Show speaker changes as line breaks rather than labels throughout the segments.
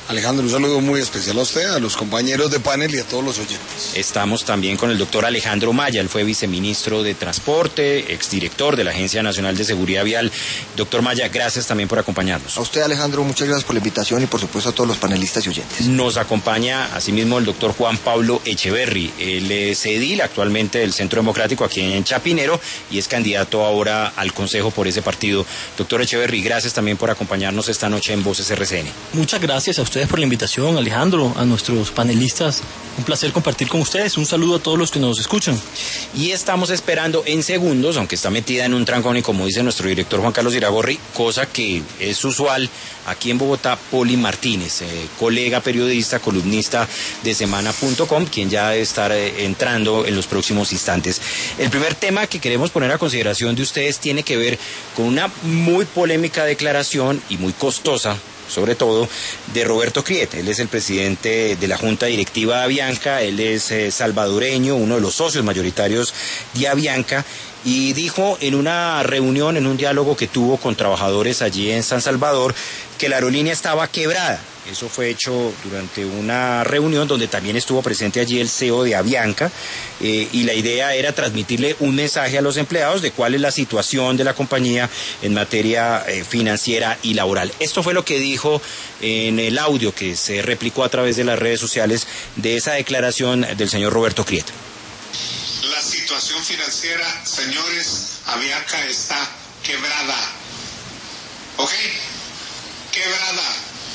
Alejandro, un saludo muy especial a usted, a los compañeros de panel y a todos los oyentes.
Estamos también con el doctor Alejandro Maya, él fue viceministro de Transporte, exdirector de la Agencia Nacional de Seguridad Vial. Doctor Maya, gracias también por acompañarnos.
A usted, Alejandro, muchas gracias por la invitación y por supuesto a todos los panelistas y oyentes.
Nos acompaña asimismo el doctor Juan Pablo Echeverry, él es edil actualmente del Centro Democrático aquí en Chapinero y es candidato ahora al Consejo por ese partido. Doctor Echeverry, gracias también por acompañarnos esta noche en Voces RCN.
Muchas gracias a ustedes por la invitación, Alejandro, a nuestros panelistas. Un placer compartir con ustedes. Un saludo a todos los que nos escuchan.
Y estamos esperando en segundos, aunque está metida en un trancón y como dice nuestro director Juan Carlos Iragorri, cosa que es usual aquí en Bogotá, Poli Martínez, colega periodista, columnista de semana.com, quien ya debe estar entrando en los próximos instantes. El primer tema que queremos poner a consideración de ustedes tiene que ver con una muy polémica declaración y muy costosa, sobre todo, de Roberto Criet. Él es el presidente de la Junta Directiva de Avianca, él es salvadoreño, uno de los socios mayoritarios de Avianca, y dijo en una reunión, en un diálogo que tuvo con trabajadores allí en San Salvador, que la aerolínea estaba quebrada. Eso fue hecho durante una reunión donde también estuvo presente allí el CEO de Avianca, y la idea era transmitirle un mensaje a los empleados de cuál es la situación de la compañía en materia financiera y laboral. Esto fue lo que dijo en el audio que se replicó a través de las redes sociales de esa declaración del señor Roberto Criet.
La situación financiera, señores, Avianca está quebrada. ¿Ok? Quebrada.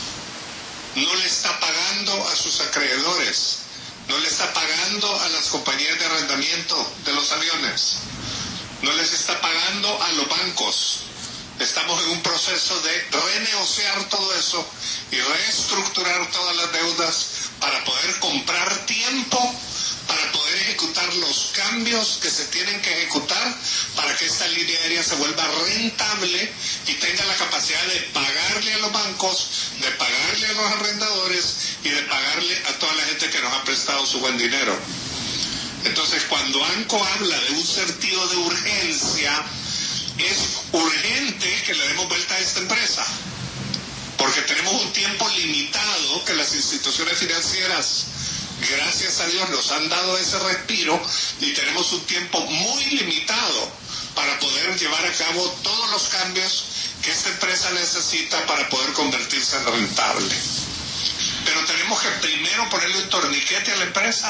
No le está pagando a sus acreedores, no le está pagando a las compañías de arrendamiento de los aviones, no les está pagando a los bancos. Estamos en un proceso de renegociar todo eso y reestructurar todas las deudas para poder comprar tiempo, para poder ejecutar los cambios que se tienen que ejecutar para que esta línea aérea se vuelva rentable y tenga la capacidad de pagarle a los bancos, de pagarle a los arrendadores y de pagarle a toda la gente que nos ha prestado su buen dinero. Entonces, cuando ANCO habla de un sentido de urgencia, es urgente que le demos vuelta a esta empresa, porque tenemos un tiempo limitado que las instituciones financieras, gracias a Dios, nos han dado ese respiro y tenemos un tiempo muy limitado para poder llevar a cabo todos los cambios que esta empresa necesita para poder convertirse en rentable. Pero tenemos que primero ponerle un torniquete a la empresa.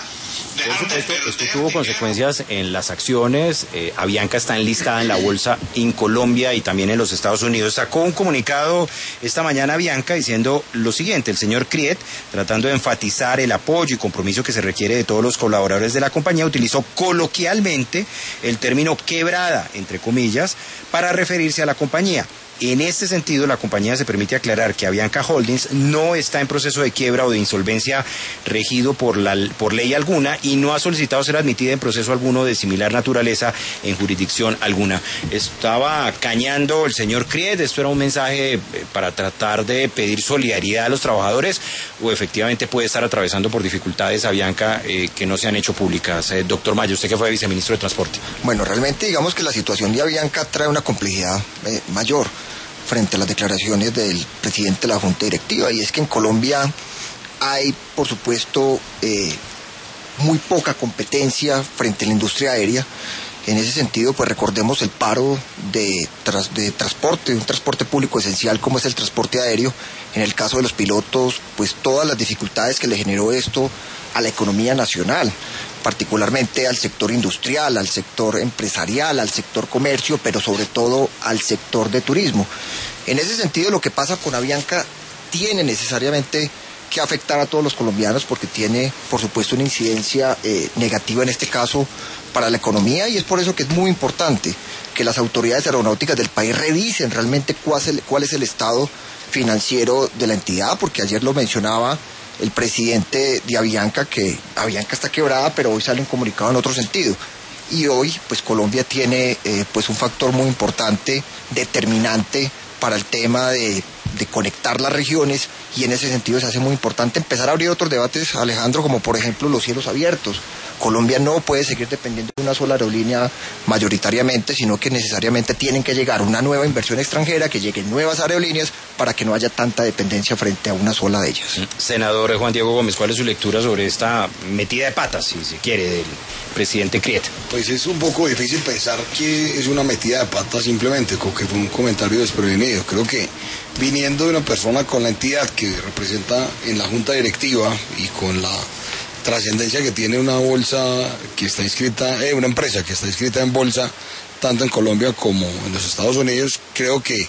Esto tuvo consecuencias en las acciones. Avianca está enlistada en la bolsa en Colombia y también en los Estados Unidos. Sacó un comunicado esta mañana Avianca diciendo lo siguiente: el señor Criet, tratando de enfatizar el apoyo y compromiso que se requiere de todos los colaboradores de la compañía, utilizó coloquialmente el término quebrada, entre comillas, para referirse a la compañía. En este sentido, la compañía se permite aclarar que Avianca Holdings no está en proceso de quiebra o de insolvencia regido por ley alguna y no ha solicitado ser admitida en proceso alguno de similar naturaleza en jurisdicción alguna. Estaba cañando el señor Criet. ¿Esto era un mensaje para tratar de pedir solidaridad a los trabajadores o efectivamente puede estar atravesando por dificultades Avianca que no se han hecho públicas? Doctor Mayo, usted que fue viceministro de Transporte.
Bueno, realmente digamos que la situación de Avianca trae una complejidad mayor frente a las declaraciones del presidente de la Junta Directiva, y es que en Colombia hay, por supuesto, muy poca competencia frente a la industria aérea. En ese sentido, pues recordemos el paro de transporte, un transporte público esencial como es el transporte aéreo. En el caso de los pilotos, pues todas las dificultades que le generó esto a la economía nacional, particularmente al sector industrial, al sector empresarial, al sector comercio, pero sobre todo al sector de turismo. En ese sentido, lo que pasa con Avianca tiene necesariamente que afectar a todos los colombianos porque tiene, por supuesto, una incidencia negativa en este caso para la economía, y es por eso que es muy importante que las autoridades aeronáuticas del país revisen realmente cuál es el estado financiero de la entidad, porque ayer lo mencionaba el presidente de Avianca, que Avianca está quebrada, pero hoy sale un comunicado en otro sentido. Y hoy, pues Colombia tiene pues un factor muy importante, determinante para el tema de conectar las regiones y en ese sentido se hace muy importante empezar a abrir otros debates, Alejandro, como por ejemplo los cielos abiertos. Colombia no puede seguir dependiendo de una sola aerolínea mayoritariamente, sino que necesariamente tienen que llegar una nueva inversión extranjera, que lleguen nuevas aerolíneas para que no haya tanta dependencia frente a una sola de ellas.
Senador Juan Diego Gómez, ¿cuál es su lectura sobre esta metida de patas, si se quiere, del presidente Kriet?
Pues es un poco difícil pensar que es una metida de patas simplemente, como que fue un comentario desprevenido. Creo que viniendo de una persona con la entidad que representa en la junta directiva y con la trascendencia que tiene una bolsa que está inscrita, una empresa que está inscrita en bolsa, tanto en Colombia como en los Estados Unidos, creo que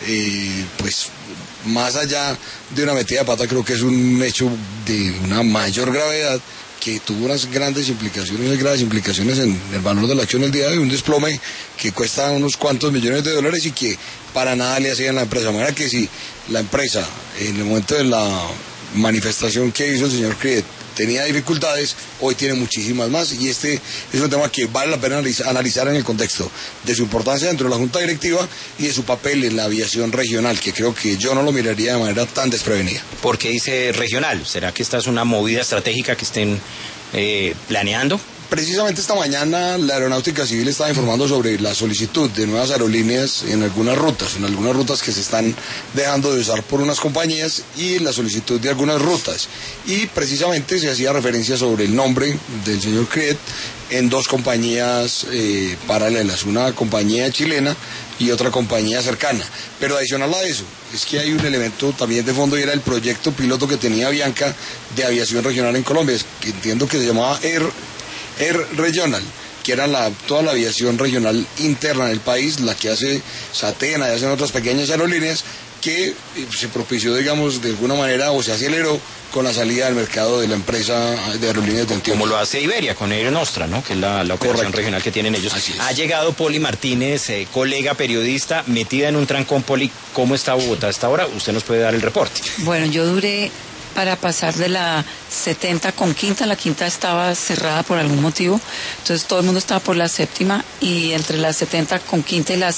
pues más allá de una metida de pata, creo que es un hecho de una mayor gravedad que tuvo unas graves implicaciones en el valor de la acción el día de hoy, un desplome que cuesta unos cuantos millones de dólares y que para nada le hacían a la empresa. De manera que si la empresa, en el momento de la manifestación que hizo el señor Kriet, tenía dificultades, hoy tiene muchísimas más, y este es un tema que vale la pena analizar en el contexto de su importancia dentro de la Junta Directiva y de su papel en la aviación regional, que creo que yo no lo miraría de manera tan desprevenida.
¿Por qué dice regional? ¿Será que esta es una movida estratégica que estén planeando?
Precisamente esta mañana la Aeronáutica Civil estaba informando sobre la solicitud de nuevas aerolíneas en algunas rutas que se están dejando de usar por unas compañías y la solicitud de algunas rutas. Y precisamente se hacía referencia sobre el nombre del señor Kriet en dos compañías paralelas, una compañía chilena y otra compañía cercana. Pero adicional a eso, es que hay un elemento también de fondo y era el proyecto piloto que tenía Avianca de aviación regional en Colombia, que entiendo que se llamaba Air Regional, que era toda la aviación regional interna del país, la que hace Satena y hacen otras pequeñas aerolíneas, que se propició, digamos, de alguna manera, o se aceleró con la salida del mercado de la empresa de aerolíneas de Antioquia.
Como lo hace Iberia con Air Nostra, ¿no? Que es la operación regional que tienen ellos. Ha llegado Poli Martínez, colega periodista, metida en un trancón. Poli, ¿cómo está Bogotá a esta hora? Usted nos puede dar el reporte.
Bueno, yo duré para pasar de la 70 con quinta, la quinta estaba cerrada por algún motivo, entonces todo el mundo estaba por la séptima, y entre la 70 con quinta y la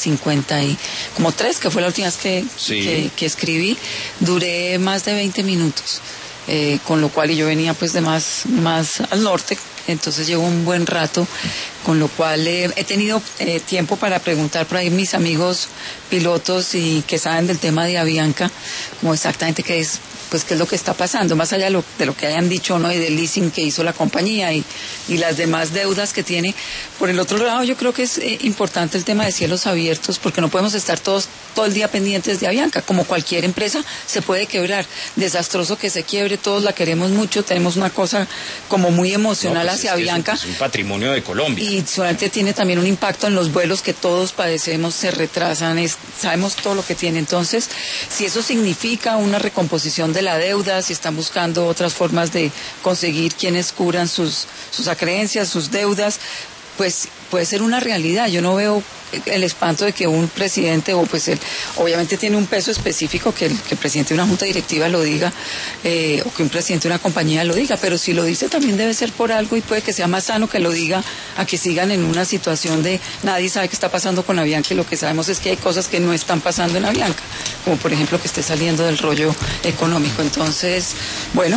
53, que fue la última vez que escribí, duré más de 20 minutos, con lo cual, y yo venía pues de más al norte, entonces llevo un buen rato, con lo cual he tenido tiempo para preguntar por ahí mis amigos pilotos y que saben del tema de Avianca, como exactamente qué es lo que está pasando, más allá de lo que hayan dicho, ¿no? Y del leasing que hizo la compañía y las demás deudas que tiene. Por el otro lado, yo creo que es importante el tema de cielos abiertos, porque no podemos estar todo el día pendientes de Avianca. Como cualquier empresa se puede quebrar, desastroso que se quiebre, todos la queremos mucho, tenemos una cosa como muy emocional hacia Avianca.
Es un patrimonio de Colombia.
Y solamente tiene también un impacto en los vuelos que todos padecemos, se retrasan, sabemos todo lo que tiene. Entonces, si eso significa una recomposición de la deuda, si están buscando otras formas de conseguir quienes cubran sus acreencias, sus deudas, pues puede ser una realidad. Yo no veo el espanto de que un presidente, o pues él obviamente tiene un peso específico que el presidente de una junta directiva lo diga, o que un presidente de una compañía lo diga, pero si lo dice también debe ser por algo, y puede que sea más sano que lo diga a que sigan en una situación de nadie sabe qué está pasando con Avianca, y lo que sabemos es que hay cosas que no están pasando en Avianca, como por ejemplo que esté saliendo del rollo económico. Entonces, bueno,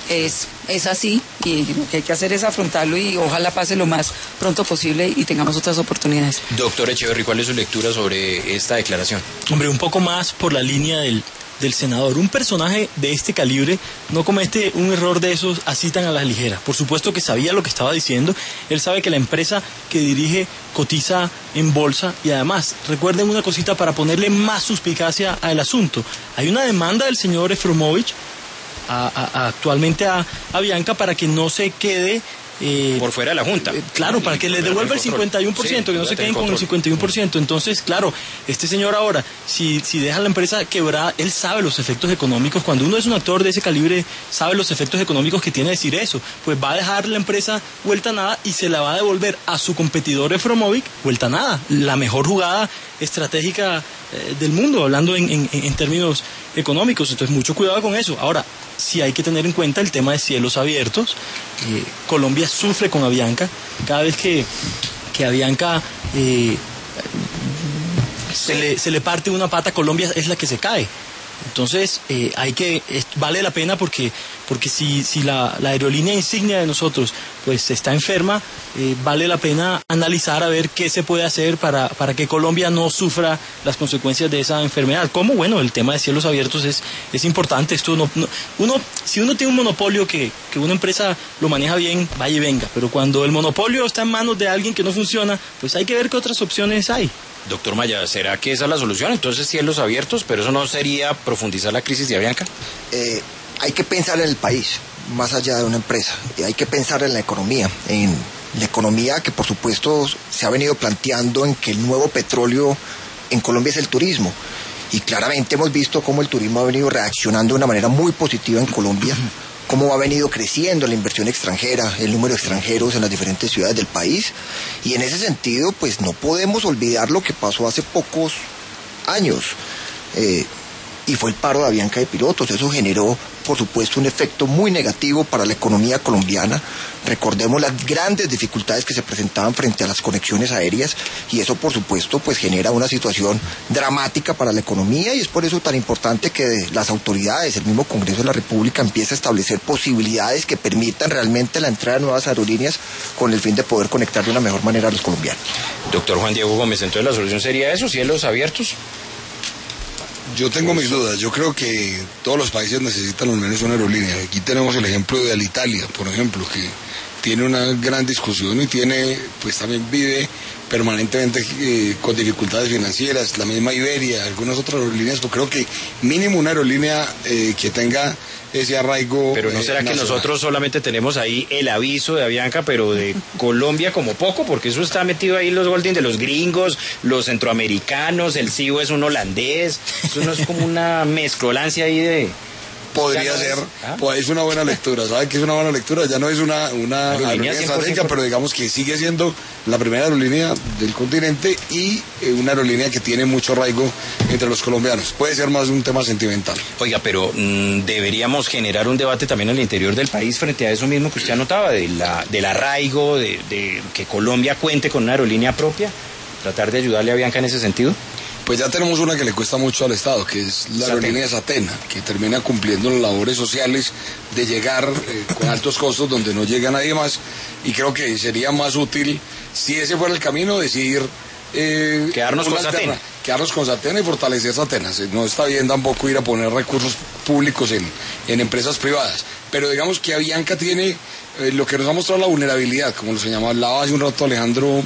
es así, y lo que hay que hacer es afrontarlo, y ojalá pase lo más pronto posible y tengamos otras oportunidades.
Doctor Echeverry, ¿cuál es su lectura sobre esta declaración?
Hombre, un poco más por la línea del senador. Un personaje de este calibre no comete un error de esos así tan a la ligera. Por supuesto que sabía lo que estaba diciendo. Él sabe que la empresa que dirige cotiza en bolsa, y además, recuerden una cosita para ponerle más suspicacia al asunto. Hay una demanda del señor Efromovich actualmente a Avianca para que no se quede
por fuera de la Junta.
Claro, para que le devuelva el 51%, que no se queden con el 51%. Entonces, claro, este señor ahora, si deja la empresa quebrada, él sabe los efectos económicos. Cuando uno es un actor de ese calibre, sabe los efectos económicos que tiene decir eso. Pues va a dejar la empresa vuelta a nada y se la va a devolver a su competidor Efromovic vuelta a nada. La mejor jugada estratégica del mundo, hablando en términos económicos. Entonces, mucho cuidado con eso. Ahora, sí hay que tener en cuenta el tema de cielos abiertos. Colombia sufre con Avianca. Cada vez que Avianca se le parte una pata, Colombia es la que se cae. Entonces, vale la pena porque si la aerolínea insignia de nosotros pues está enferma, vale la pena analizar a ver qué se puede hacer para que Colombia no sufra las consecuencias de esa enfermedad. Como, bueno, el tema de cielos abiertos es importante. Esto si uno tiene un monopolio que una empresa lo maneja bien, vaya y venga, pero cuando el monopolio está en manos de alguien que no funciona, pues hay que ver qué otras opciones hay.
Doctor Maya, ¿será que esa es la solución? Entonces, cielos abiertos, pero eso no sería profundizar la crisis de Avianca.
Hay que pensar en el país, más allá de una empresa. Hay que pensar en la economía que por supuesto se ha venido planteando en que el nuevo petróleo en Colombia es el turismo. Y claramente hemos visto cómo el turismo ha venido reaccionando de una manera muy positiva en Colombia, cómo ha venido creciendo la inversión extranjera, el número de extranjeros en las diferentes ciudades del país. Y en ese sentido, pues no podemos olvidar lo que pasó hace pocos años. Y fue el paro de Avianca de pilotos. Eso generó, por supuesto, un efecto muy negativo para la economía colombiana. Recordemos las grandes dificultades que se presentaban frente a las conexiones aéreas, y eso, por supuesto, pues genera una situación dramática para la economía, y es por eso tan importante que las autoridades, el mismo Congreso de la República, empiece a establecer posibilidades que permitan realmente la entrada de nuevas aerolíneas con el fin de poder conectar de una mejor manera a los colombianos.
Doctor Juan Diego Gómez, entonces la solución sería eso, cielos abiertos.
Yo tengo mis dudas. Yo creo que todos los países necesitan al menos una aerolínea. Aquí tenemos el ejemplo de Alitalia, por ejemplo, que tiene una gran discusión y pues también vive permanentemente con dificultades financieras. La misma Iberia, algunas otras aerolíneas, pues creo que mínimo una aerolínea que tenga ese arraigo.
Pero ¿no será que nosotros solamente tenemos ahí el aviso de Avianca, pero de Colombia como poco? Porque eso está metido ahí los Golden de los gringos, los centroamericanos, el CIO es un holandés, eso no es como una mezcolancia ahí de...
Podría ser, pues es una buena lectura, ¿sabe que es una buena lectura? Ya no es una aerolínea estratégica, pero digamos que sigue siendo la primera aerolínea del continente y una aerolínea que tiene mucho arraigo entre los colombianos. Puede ser más un tema sentimental.
Oiga, pero deberíamos generar un debate también al interior del país frente a eso mismo que usted anotaba, del arraigo, de que Colombia cuente con una aerolínea propia, tratar de ayudarle a Avianca en ese sentido.
Pues ya tenemos una que le cuesta mucho al Estado, que es la aerolínea Satena, que termina cumpliendo las labores sociales de llegar con altos costos donde no llega nadie más, y creo que sería más útil, si ese fuera el camino, decidir
quedarnos con Satena
y fortalecer Satena. No está bien tampoco ir a poner recursos públicos en empresas privadas, pero digamos que Avianca tiene lo que nos ha mostrado la vulnerabilidad, como lo señalaba hace un rato Alejandro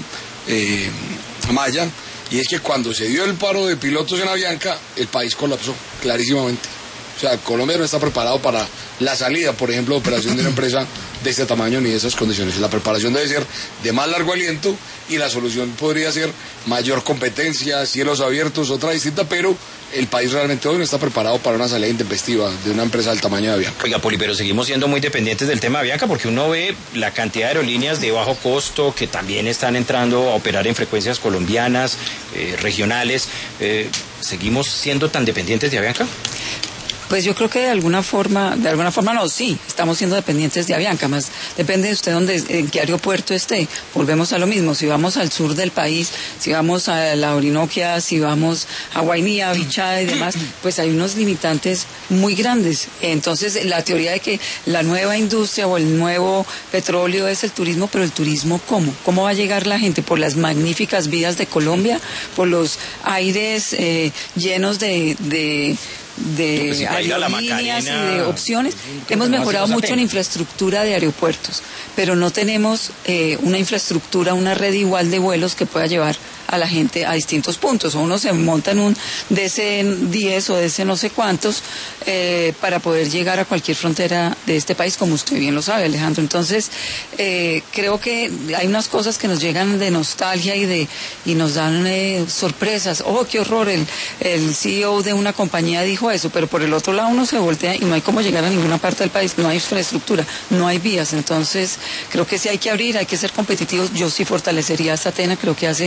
Maya, y es que cuando se dio el paro de pilotos en Avianca, el país colapsó, clarísimamente. O sea, Colombia no está preparado para la salida, por ejemplo, de operación de una empresa de este tamaño ni de esas condiciones. La preparación debe ser de más largo aliento y la solución podría ser mayor competencia, cielos abiertos, otra distinta, pero el país realmente hoy no está preparado para una salida intempestiva de una empresa del tamaño de Avianca.
Oiga, Poli, pero seguimos siendo muy dependientes del tema de Avianca porque uno ve la cantidad de aerolíneas de bajo costo que también están entrando a operar en frecuencias colombianas, regionales. ¿Seguimos siendo tan dependientes de Avianca?
Pues yo creo que de alguna forma no, sí, estamos siendo dependientes de Avianca, más depende de usted en qué aeropuerto esté. Volvemos a lo mismo, si vamos al sur del país, si vamos a la Orinoquia, si vamos a Guainía, Bichada y demás, pues hay unos limitantes muy grandes. Entonces, la teoría de que la nueva industria o el nuevo petróleo es el turismo, pero el turismo ¿cómo? ¿Cómo va a llegar la gente? Por las magníficas vías de Colombia, por los aires llenos de aerolíneas y de opciones. Hemos mejorado mucho en infraestructura de aeropuertos, pero no tenemos una infraestructura, una red igual de vuelos que pueda llevar a la gente a distintos puntos. O uno se monta en un DC-10 o DC no sé cuántos para poder llegar a cualquier frontera de este país, como usted bien lo sabe, Alejandro. Entonces, creo que hay unas cosas que nos llegan de nostalgia y nos dan sorpresas. ¡Oh, qué horror! El CEO de una compañía dijo eso, pero por el otro lado uno se voltea y no hay cómo llegar a ninguna parte del país, no hay infraestructura, no hay vías. Entonces, creo que sí hay que abrir, hay que ser competitivos. Yo sí fortalecería a Satena, creo que hace una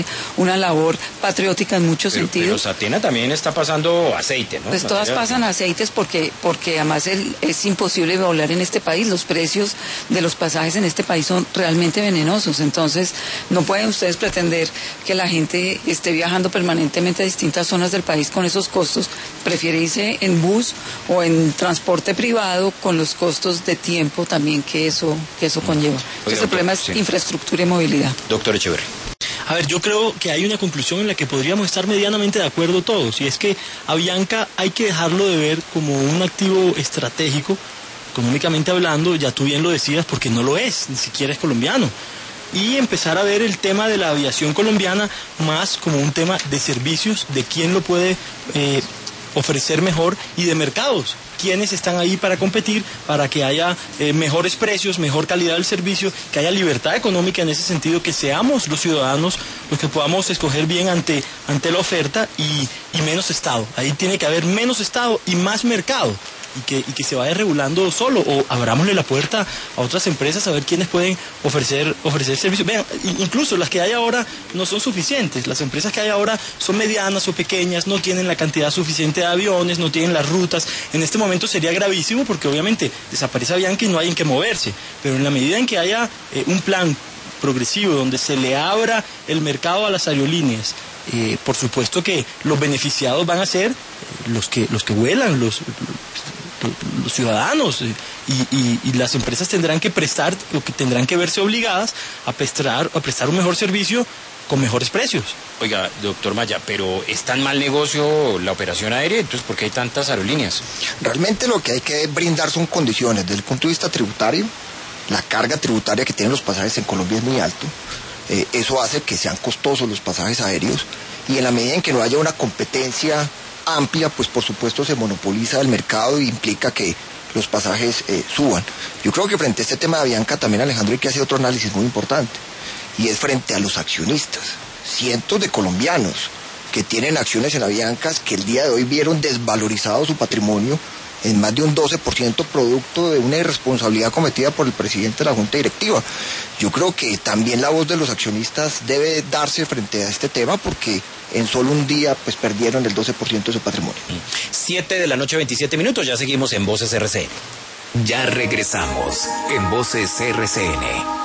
una labor patriótica en muchos sentidos.
Pero Satena también está pasando aceite, ¿no?
Pues todas pasan aceites porque además es imposible volar en este país. Los precios de los pasajes en este país son realmente venenosos. Entonces, no pueden ustedes pretender que la gente esté viajando permanentemente a distintas zonas del país con esos costos. Prefiere irse en bus o en transporte privado con los costos de tiempo también que eso conlleva. Entonces, el problema es infraestructura y movilidad.
Doctor Echeverri.
A ver, yo creo que hay una conclusión en la que podríamos estar medianamente de acuerdo todos, y es que Avianca hay que dejarlo de ver como un activo estratégico, económicamente hablando, ya tú bien lo decías, porque no lo es, ni siquiera es colombiano. Y empezar a ver el tema de la aviación colombiana más como un tema de servicios, de quién lo puede ofrecer mejor, y de mercados. Quiénes están ahí para competir, para que haya mejores precios, mejor calidad del servicio, que haya libertad económica en ese sentido, que seamos los ciudadanos los que podamos escoger bien ante la oferta y menos Estado. Ahí tiene que haber menos Estado y más mercado. Y que se vaya regulando solo, o abrámosle la puerta a otras empresas a ver quiénes pueden ofrecer servicios. Vean, incluso las que hay ahora no son suficientes. Las empresas que hay ahora son medianas o pequeñas, no tienen la cantidad suficiente de aviones, no tienen las rutas. En este momento sería gravísimo porque obviamente desaparece Avianca y no hay en qué moverse. Pero en la medida en que haya un plan progresivo donde se le abra el mercado a las aerolíneas, por supuesto que los beneficiados van a ser los que vuelan, los ciudadanos, y las empresas tendrán que prestar, o que tendrán que verse obligadas a prestar un mejor servicio con mejores precios.
Oiga, doctor Maya, pero ¿es tan mal negocio la operación aérea? Entonces, ¿por qué hay tantas aerolíneas?
Realmente lo que hay que brindar son condiciones. Desde el punto de vista tributario, la carga tributaria que tienen los pasajes en Colombia es muy alto. Eso hace que sean costosos los pasajes aéreos, y en la medida en que no haya una competencia amplia, pues por supuesto se monopoliza el mercado y implica que los pasajes suban. Yo creo que frente a este tema de Avianca también, Alejandro, hay que hacer otro análisis muy importante, y es frente a los accionistas. Cientos de colombianos que tienen acciones en Avianca, que el día de hoy vieron desvalorizado su patrimonio en más de un 12%, producto de una irresponsabilidad cometida por el presidente de la Junta Directiva. Yo creo que también la voz de los accionistas debe darse frente a este tema, porque en solo un día pues perdieron el 12% de su patrimonio.
7:27 p.m, ya seguimos en Voces RCN.
Ya regresamos en Voces RCN.